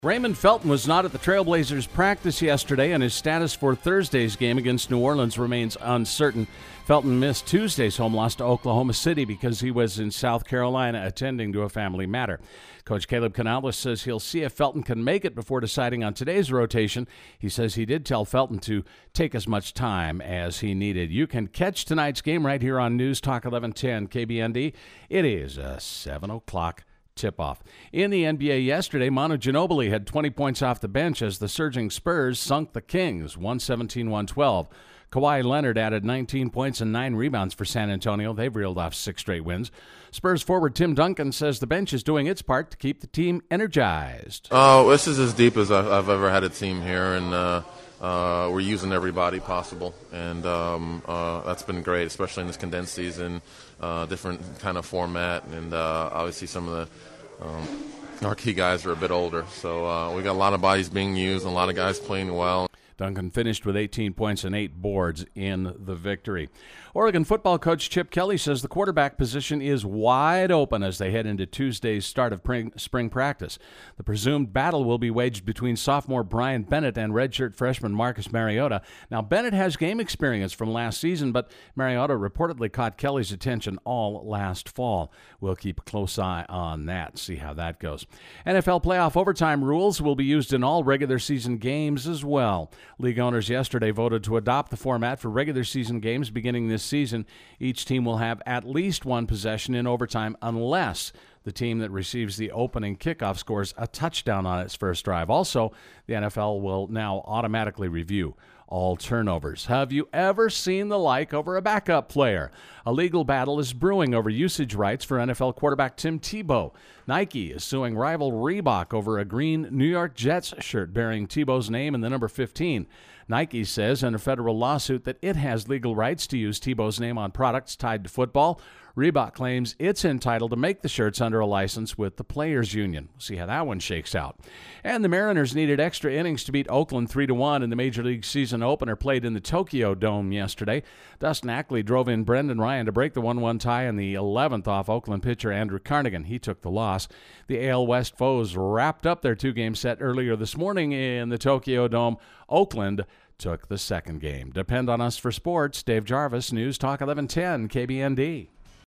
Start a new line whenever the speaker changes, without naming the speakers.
Raymond Felton was not at the Trailblazers practice yesterday, and his status for Thursday's game against New Orleans remains uncertain. Felton missed Tuesday's home loss to Oklahoma City because he was in South Carolina attending to a family matter. Coach Caleb Canales says he'll see if Felton can make it before deciding on today's rotation. He says he did tell Felton to take as much time as he needed. You can catch tonight's game right here on News Talk 1110 KBND. It is a 7 o'clock tip-off. In the NBA yesterday, Manu Ginobili had 20 points off the bench as the surging Spurs sunk the Kings, 117-112. Kawhi Leonard added 19 points and 9 rebounds for San Antonio. They've reeled off 6 straight wins. Spurs forward Tim Duncan says the bench is doing its part to keep the team energized.
This is as deep as I've ever had a team here, and we're using every body possible, and that's been great, especially in this condensed season, different kind of format, and obviously some of our key guys are a bit older, so we got a lot of bodies being used and a lot of guys playing well.
Duncan finished with 18 points and 8 boards in the victory. Oregon football coach Chip Kelly says the quarterback position is wide open as they head into Tuesday's start of spring practice. The presumed battle will be waged between sophomore Brian Bennett and redshirt freshman Marcus Mariota. Now, Bennett has game experience from last season, but Mariota reportedly caught Kelly's attention all last fall. We'll keep a close eye on that, see how that goes. NFL playoff overtime rules will be used in all regular season games as well. League owners yesterday voted to adopt the format for regular season games beginning this season. Each team will have at least one possession in overtime unless the team that receives the opening kickoff scores a touchdown on its first drive. Also, the NFL will now automatically review all turnovers. Have you ever seen the like over a backup player? A legal battle is brewing over usage rights for NFL quarterback Tim Tebow. Nike is suing rival Reebok over a green New York Jets shirt bearing Tebow's name and the number 15. Nike says in a federal lawsuit that it has legal rights to use Tebow's name on products tied to football. Reebok claims it's entitled to make the shirts under a license with the Players Union. We'll see how that one shakes out. And the Mariners needed extra innings to beat Oakland 3-1 in the Major League season opener played in the Tokyo Dome yesterday. Dustin Ackley drove in Brendan Ryan to break the 1-1 tie in the 11th off Oakland pitcher Andrew Carnegie. He took the loss. The AL West foes wrapped up their 2-game set earlier this morning in the Tokyo Dome. Oakland took the second game. Depend on us for sports. Dave Jarvis, News Talk 1110 KBND.